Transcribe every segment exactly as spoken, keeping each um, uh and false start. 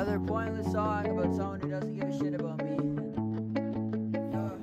Another pointless song about someone who doesn't give a shit about me. Yeah.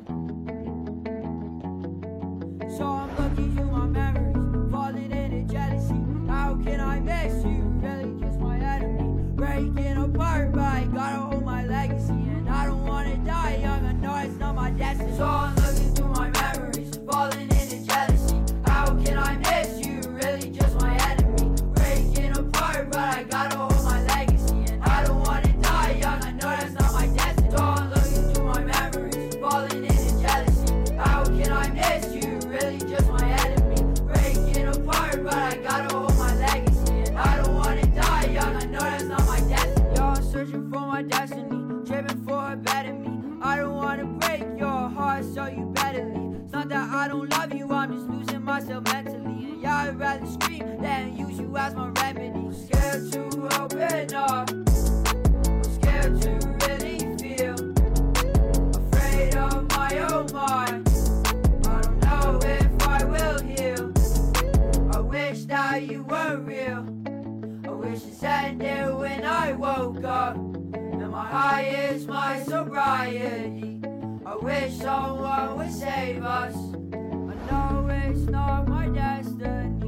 So I'm looking through my memories, falling into jealousy. How can I miss you? Really just my enemy. Breaking apart, but I gotta hold my legacy. And I don't wanna die young, I know it's not my destiny. So I'm looking through my memories, falling into jealousy. How can I miss you? Really just my enemy. Breaking apart, but I gotta hold my legacy. And I don't wanna die young, I know that's not my destiny. So I'm looking through my memories, falling into jealousy. How can I miss you? Really just my enemy. Breaking apart, but I gotta hold my legacy. And I don't wanna die young, I know that's not my destiny. Yo, I'm searching for my destiny, driven for a better me. I don't wanna break your heart, so you better leave. It's not that I don't love you, I'm just losing myself mentally. And yeah, I'd rather scream than use you as my remedy. I'm scared to open up, I'm scared to really feel, afraid of my own mind. I don't know if I will heal. I wish that you were real. I wish this ended when I woke up, and my high is my sobriety. I wish someone would save us. I know it's not my destiny.